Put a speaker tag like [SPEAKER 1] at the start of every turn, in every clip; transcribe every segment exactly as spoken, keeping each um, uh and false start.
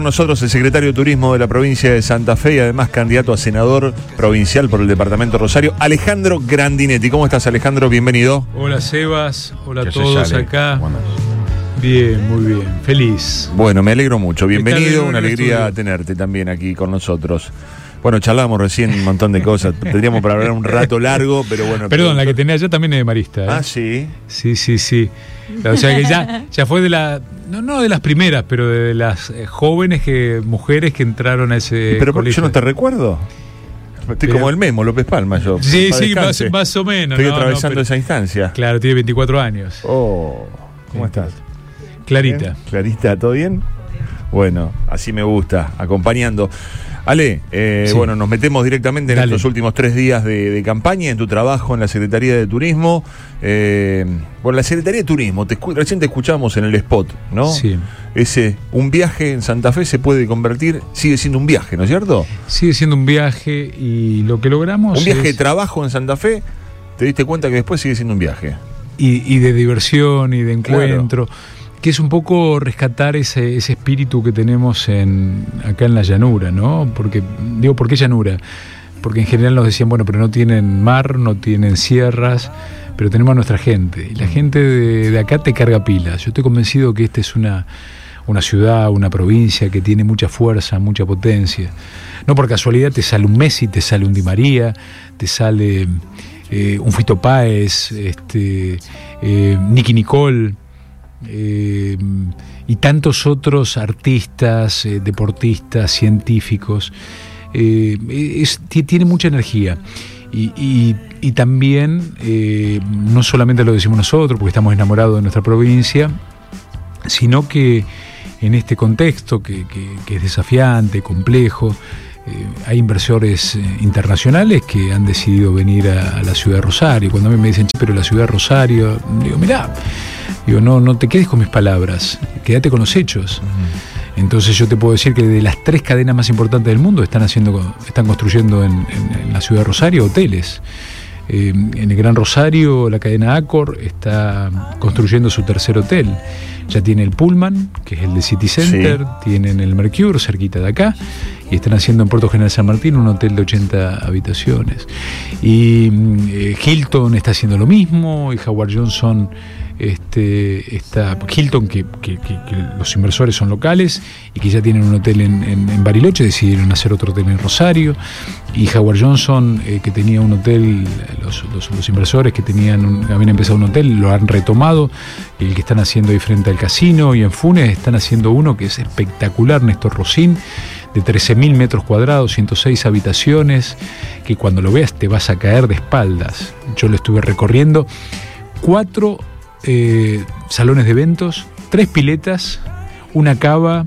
[SPEAKER 1] Nosotros el secretario de Turismo de la provincia de Santa Fe y además candidato a senador provincial por el departamento de Rosario, Alejandro Grandinetti. ¿Cómo estás, Alejandro? Bienvenido.
[SPEAKER 2] Hola, Sebas. Hola a
[SPEAKER 1] Yo
[SPEAKER 2] todos
[SPEAKER 1] soy Ale.
[SPEAKER 2] acá.
[SPEAKER 1] Bueno.
[SPEAKER 2] Bien, muy bien. Feliz.
[SPEAKER 1] Bueno, me alegro mucho. Bienvenido.
[SPEAKER 2] en
[SPEAKER 1] Una
[SPEAKER 2] el
[SPEAKER 1] alegría
[SPEAKER 2] estudio.
[SPEAKER 1] tenerte también aquí con nosotros. Bueno, charlábamos recién un montón de cosas. Tendríamos para hablar un rato largo, pero bueno.
[SPEAKER 2] Perdón, la que tenía allá también es de Marista. ¿eh?
[SPEAKER 1] Ah, sí.
[SPEAKER 2] Sí, sí, sí. O sea que ya, ya fue de la. No, no de las primeras, pero de las eh, jóvenes que mujeres que entraron a ese.
[SPEAKER 1] Pero porque
[SPEAKER 2] colegio.
[SPEAKER 1] yo no te recuerdo. Estoy
[SPEAKER 2] Pero-
[SPEAKER 1] como el Memo, López Palma, yo.
[SPEAKER 2] Sí,
[SPEAKER 1] Pa'
[SPEAKER 2] sí, más,
[SPEAKER 1] descanse.
[SPEAKER 2] más o menos.
[SPEAKER 1] Estoy
[SPEAKER 2] no, no,
[SPEAKER 1] atravesando
[SPEAKER 2] pero-
[SPEAKER 1] esa instancia.
[SPEAKER 2] Claro, tiene veinticuatro años.
[SPEAKER 1] Oh, ¿cómo estás?
[SPEAKER 2] Clarita.
[SPEAKER 1] ¿Bien? Clarita, ¿todo bien? Bueno, así me gusta, acompañando. Ale, eh,
[SPEAKER 2] Sí.
[SPEAKER 1] bueno, nos metemos directamente en
[SPEAKER 2] Dale.
[SPEAKER 1] estos últimos tres días de, de campaña, en tu trabajo en la Secretaría de Turismo. Eh, bueno, la Secretaría de Turismo, te escu- recién te escuchamos en el spot, ¿no?
[SPEAKER 2] Sí.
[SPEAKER 1] Ese, un viaje en Santa Fe se puede convertir, sigue siendo un viaje, ¿no es cierto?
[SPEAKER 2] Sigue siendo un viaje y lo que logramos.
[SPEAKER 1] Un viaje
[SPEAKER 2] es-
[SPEAKER 1] de trabajo en Santa Fe, te diste cuenta que después sigue siendo un viaje.
[SPEAKER 2] y, y de diversión y de encuentro, que es un poco rescatar ese, ese espíritu que tenemos en, acá en la llanura, ¿no? Porque, digo, ¿por qué llanura? Porque en general nos decían, bueno, pero no tienen mar, no tienen sierras, pero tenemos a nuestra gente. Y la gente de, de acá te carga pilas. Yo estoy convencido que esta es una, una ciudad, una provincia que tiene mucha fuerza, mucha potencia. No por casualidad te sale un Messi, te sale un Di María, te sale eh, un Fito Páez, este, eh, Nicky Nicole, eh, y tantos otros artistas, eh, deportistas, científicos. Eh, es, t- tiene mucha energía. Y, y, y también, eh, no solamente lo decimos nosotros, porque estamos enamorados de nuestra provincia, sino que en este contexto que, que, que es desafiante, complejo, eh, hay inversores eh, internacionales que han decidido venir a, a la ciudad de Rosario. Cuando a mí me dicen, "Che, pero la ciudad de Rosario", digo, mirá, digo, no, no te quedes con mis palabras, quédate con los hechos. Entonces yo te puedo decir que de las tres cadenas más importantes del mundo están haciendo, están construyendo en, en, en la ciudad de Rosario hoteles. Eh, en el Gran Rosario la cadena Accor está construyendo su tercer hotel. Ya tiene el Pullman, que es el de City Center,
[SPEAKER 1] Sí.
[SPEAKER 2] tienen el Mercure cerquita de acá, y están haciendo en Puerto General San Martín un hotel de ochenta habitaciones. Y eh, Hilton está haciendo lo mismo, y Howard Johnson este, está. Hilton, que, que, que, que los inversores son locales y que ya tienen un hotel en, en, en Bariloche, decidieron hacer otro hotel en Rosario. Y Howard Johnson, eh, que tenía un hotel, los, los, los inversores que tenían un- habían empezado un hotel, lo han retomado. El que están haciendo ahí frente al casino, y en Funes están haciendo uno que es espectacular, Néstor Rosín, de trece mil metros cuadrados, ciento seis habitaciones, que cuando lo veas te vas a caer de espaldas. Yo lo estuve recorriendo. Cuatro eh, salones de eventos, tres piletas, una cava.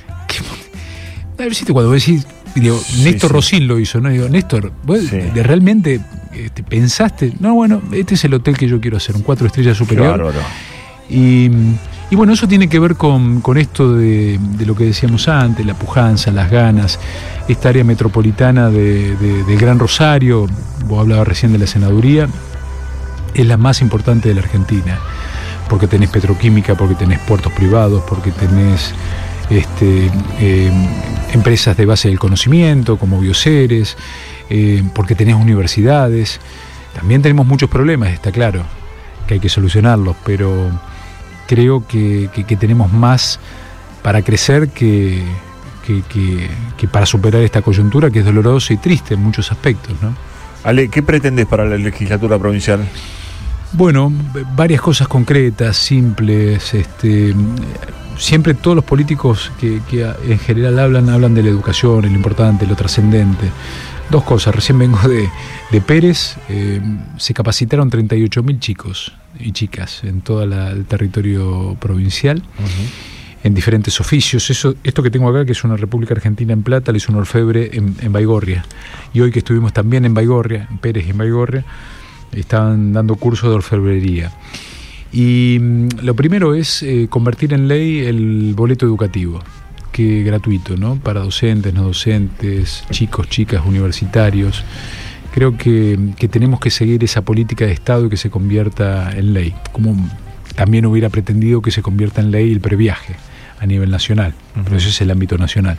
[SPEAKER 2] Que, a ver si te cuando decís, digo,
[SPEAKER 1] Sí,
[SPEAKER 2] Néstor
[SPEAKER 1] sí.
[SPEAKER 2] Rosín lo hizo, ¿no? Digo, Néstor, ¿vos
[SPEAKER 1] Sí.
[SPEAKER 2] de- realmente este, pensaste? No, bueno, este es el hotel que yo quiero hacer, un cuatro estrellas
[SPEAKER 1] Qué
[SPEAKER 2] superior.
[SPEAKER 1] bárbaro.
[SPEAKER 2] Y, y bueno, eso tiene que ver con, con esto de, de lo que decíamos antes, la pujanza, las ganas, esta área metropolitana de, de- del Gran Rosario. Vos hablabas recién de la senaduría, es la más importante de la Argentina, porque tenés petroquímica, porque tenés puertos privados, porque tenés este, eh, empresas de base del conocimiento como Bioceres, eh, porque tenés universidades. También tenemos muchos problemas, está claro, que hay que solucionarlos, pero creo que, que- que tenemos más para crecer que, que, que- que para superar esta coyuntura que es dolorosa y triste en muchos aspectos, ¿no?
[SPEAKER 1] Ale, ¿qué pretendes para la legislatura provincial?
[SPEAKER 2] Bueno, varias cosas concretas, simples. Este, siempre todos los políticos que, que en general hablan, hablan de la educación, lo importante, lo trascendente. Dos cosas, recién vengo de, de Pérez, eh, se capacitaron treinta y ocho mil chicos y chicas en todo la- el territorio provincial, en diferentes oficios. Eso, esto que tengo acá, que es una República Argentina en plata, le hizo un orfebre en, en Baigorria. Y hoy que estuvimos también en Baigorria, en Pérez y en Baigorria, estaban dando cursos de orfebrería. Y mm, lo primero es eh, convertir en ley el boleto educativo, que gratuito, ¿no? Para docentes, no docentes, chicos, chicas, universitarios. Creo que, que tenemos que seguir esa política de Estado y que se convierta en ley, como también hubiera pretendido que se convierta en ley el previaje a nivel nacional, uh-huh. pero ese es el ámbito nacional.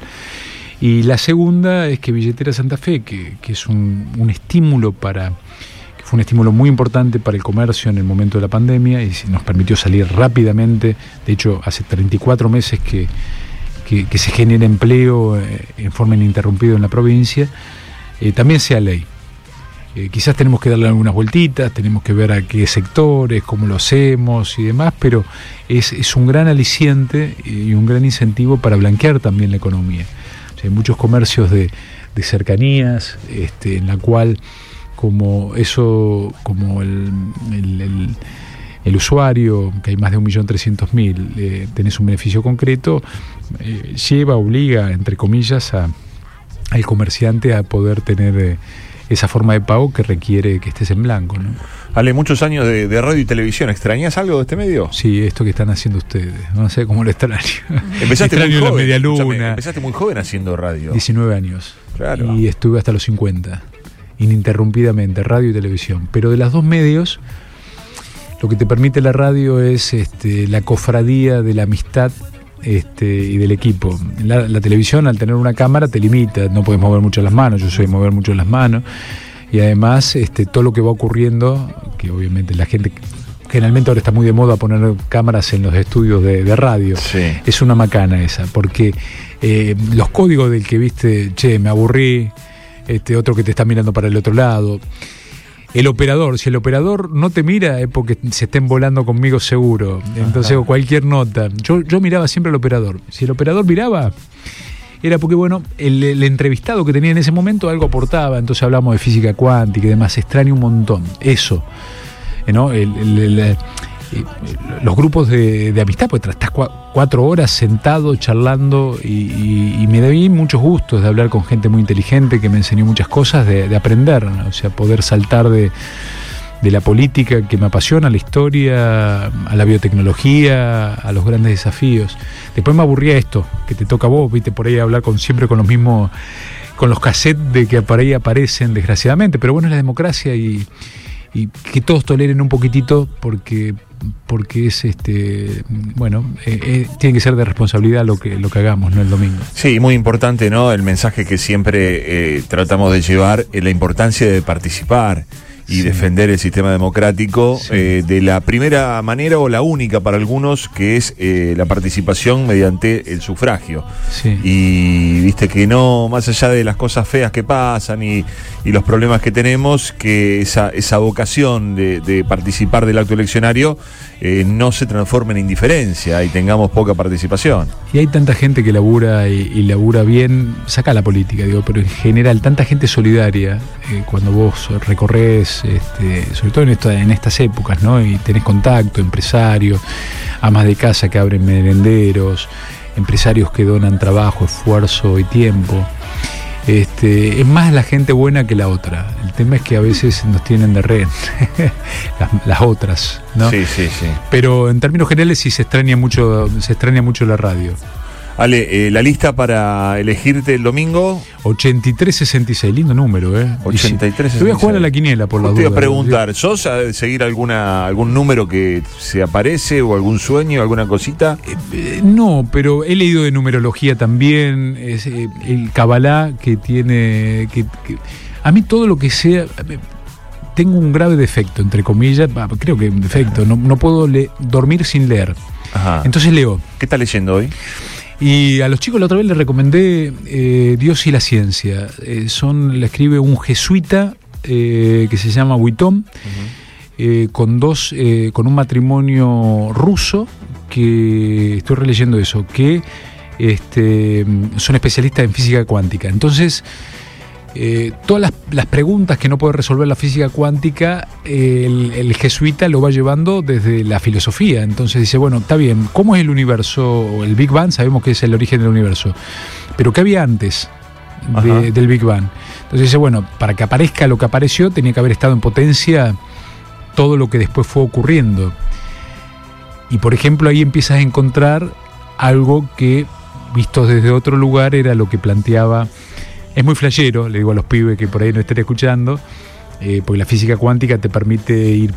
[SPEAKER 2] Y la segunda es que Billetera Santa Fe, que, que es un, un estímulo para, que fue un estímulo muy importante para el comercio en el momento de la pandemia y nos permitió salir rápidamente. De hecho, hace treinta y cuatro meses que, que, que se genera empleo eh, en forma ininterrumpida en la provincia, eh, también sea ley. Eh, quizás tenemos que darle algunas vueltitas, tenemos que ver a qué sectores, cómo lo hacemos y demás, pero es, es un gran aliciente y un gran incentivo para blanquear también la economía. Hay muchos comercios de, de cercanías, este, en la cual como eso, como el, el, el, el usuario, que hay más de un millón trescientos mil, eh, tenés un beneficio concreto, eh, lleva, obliga, entre comillas, a, al comerciante a poder tener eh, esa forma de pago que requiere que estés en blanco, ¿no?
[SPEAKER 1] Ale, muchos años de, de radio y televisión. ¿Extrañas algo de este medio?
[SPEAKER 2] Sí, esto que están haciendo ustedes. No sé cómo lo extraño.
[SPEAKER 1] Empezaste
[SPEAKER 2] extraño
[SPEAKER 1] muy joven.
[SPEAKER 2] La media luna.
[SPEAKER 1] Empezaste muy joven haciendo radio.
[SPEAKER 2] diecinueve años.
[SPEAKER 1] Claro.
[SPEAKER 2] Y estuve hasta los cincuenta. Ininterrumpidamente, radio y televisión. Pero de las dos medios, lo que te permite la radio es este, la cofradía de la amistad este, y del equipo. La, la televisión, al tener una cámara, te limita. No puedes mover mucho las manos. Yo soy de mover mucho las manos. Y además, este, todo lo que va ocurriendo, que obviamente la gente generalmente ahora está muy de moda poner cámaras en los estudios de, de radio,
[SPEAKER 1] sí.
[SPEAKER 2] Es una macana esa, porque eh, los códigos del que viste, che, me aburrí, este otro que te está mirando para el otro lado, el operador, si el operador no te mira es porque se estén volando conmigo seguro, entonces o cualquier nota, yo, yo miraba siempre al operador, si el operador miraba, era porque, bueno, el, el entrevistado que tenía en ese momento algo aportaba, entonces hablamos de física cuántica y demás, se extraña un montón, eso, ¿no? El, el, el, el, los grupos de, de amistad, pues estás cuatro horas sentado, charlando, y, y, y me di muchos gustos de hablar con gente muy inteligente que me enseñó muchas cosas, de, de aprender, ¿no? O sea, poder saltar de... de la política que me apasiona, a la historia, a la biotecnología, a los grandes desafíos. Después me aburría esto, que te toca a vos, viste, por ahí hablar con siempre con los mismos, con los cassettes de que por ahí aparecen, desgraciadamente, pero bueno, es la democracia y, y que todos toleren un poquitito porque porque es este bueno eh, eh, tiene que ser de responsabilidad lo que lo que hagamos, ¿no? El domingo.
[SPEAKER 1] Sí, muy importante, ¿no? El mensaje que siempre eh, tratamos de llevar es la importancia de participar y sí. defender el sistema democrático sí. eh, de la primera manera o la única para algunos, que es eh, la participación mediante el sufragio.
[SPEAKER 2] Sí.
[SPEAKER 1] Y viste que no, más allá de las cosas feas que pasan y, y los problemas que tenemos, que esa, esa vocación de, de participar del acto eleccionario eh, no se transforme en indiferencia y tengamos poca participación.
[SPEAKER 2] Y hay tanta gente que labura y, y labura bien, saca la política, digo, pero en general, tanta gente solidaria, eh, cuando vos recorres Este, sobre todo en, esto, en estas épocas, ¿no? Y tenés contacto, empresarios, amas de casa que abren merenderos, empresarios que donan trabajo, esfuerzo y tiempo. Este, es más la gente buena que la otra. El tema es que a veces nos tienen de rehén las, las otras, ¿no?
[SPEAKER 1] Sí, sí, sí.
[SPEAKER 2] Pero en términos generales sí se extraña mucho, se extraña mucho la radio.
[SPEAKER 1] Ale, eh, la lista para elegirte el domingo.
[SPEAKER 2] ochenta y tres sesenta y seis, lindo número, ¿eh?
[SPEAKER 1] ochenta y tres sesenta y seis.
[SPEAKER 2] Te voy a jugar a la quiniela por la duda.
[SPEAKER 1] Te iba a preguntar, ¿sos a seguir alguna algún número que se aparece o algún sueño, alguna cosita?
[SPEAKER 2] Eh, eh, no, pero he leído de numerología también, es, eh, el Kabbalah que tiene... Que, que, a mí todo lo que sea... Tengo un grave defecto, entre comillas, creo que un defecto, no, no puedo le, dormir sin leer.
[SPEAKER 1] Ajá.
[SPEAKER 2] Entonces leo.
[SPEAKER 1] ¿Qué estás leyendo hoy?
[SPEAKER 2] Y a los chicos la otra vez les recomendé eh, Dios y la ciencia. Eh, son, la escribe un jesuita eh, que se llama Wittom, uh-huh. eh, con dos, eh, con un matrimonio ruso que estoy releyendo eso, que este, son especialistas en física cuántica. Entonces, eh, todas las, las preguntas que no puede resolver la física cuántica, eh, el, el jesuita lo va llevando desde la filosofía. Entonces dice, bueno, está bien, ¿cómo es el universo? El Big Bang, sabemos que es el origen del universo, pero ¿qué había antes de, del Big Bang? Entonces dice, bueno, para que aparezca lo que apareció, tenía que haber estado en potencia todo lo que después fue ocurriendo. Y por ejemplo, ahí empiezas a encontrar algo que, visto desde otro lugar, era lo que planteaba. Es muy flashero, le digo a los pibes que por ahí no estén escuchando, eh, porque la física cuántica te permite ir,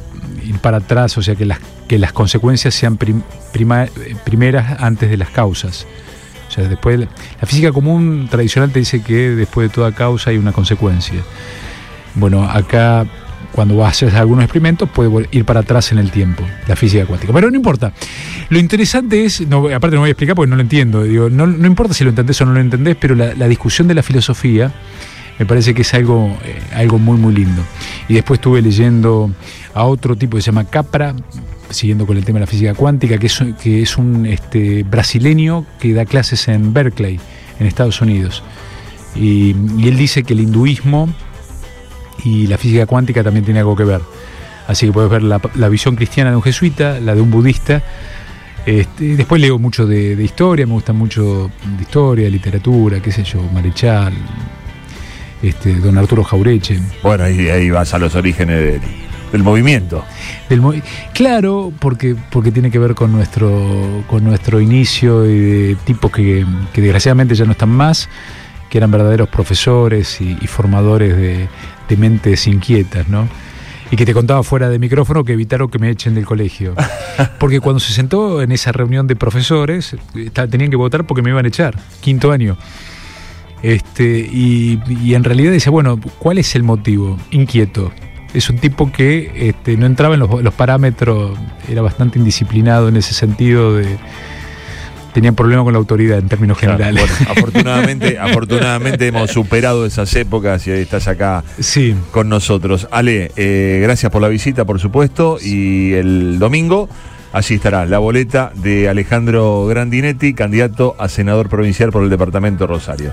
[SPEAKER 2] ir para atrás, o sea, que las, que las consecuencias sean prim, prima, primeras antes de las causas. O sea, después, la física común tradicional te dice que después de toda causa hay una consecuencia. Bueno, acá cuando vas a hacer algunos experimentos puede ir para atrás en el tiempo, la física cuántica. Pero no importa. Lo interesante es, no, aparte no voy a explicar porque no lo entiendo, digo, no, no importa si lo entendés o no lo entendés, pero la, la discusión de la filosofía me parece que es algo, eh, algo muy muy lindo. Y después estuve leyendo a otro tipo que se llama Capra, siguiendo con el tema de la física cuántica, que es, que es un este, brasileño que da clases en Berkeley, en Estados Unidos. Y, y él dice que el hinduismo y la física cuántica también tiene algo que ver. Así que puedes ver la, la visión cristiana de un jesuita, la de un budista. Este, después leo mucho de, de historia, me gusta mucho de historia, literatura, qué sé yo, Marechal, este, don Arturo Jaureche.
[SPEAKER 1] Bueno, ahí, ahí vas a los orígenes del, del movimiento.
[SPEAKER 2] Del movi- claro, porque, porque tiene que ver con nuestro, con nuestro inicio y de tipos que, que desgraciadamente ya no están más, que eran verdaderos profesores y, y formadores de, de mentes inquietas, ¿no? Y que te contaba fuera de micrófono que evitaron que me echen del colegio. Porque cuando se sentó en esa reunión de profesores, tenían que votar porque me iban a echar, quinto año. Este, y, y en realidad decía, bueno, ¿cuál es el motivo? Inquieto. Es un tipo que este, no entraba en los, los parámetros, era bastante indisciplinado en ese sentido de... Tenían problemas con la autoridad en términos claro, generales.
[SPEAKER 1] Bueno, afortunadamente, afortunadamente hemos superado esas épocas y estás acá
[SPEAKER 2] sí.
[SPEAKER 1] con nosotros. Ale, eh, gracias por la visita, por supuesto, y el domingo allí estará la boleta de Alejandro Grandinetti, candidato a senador provincial por el departamento Rosario.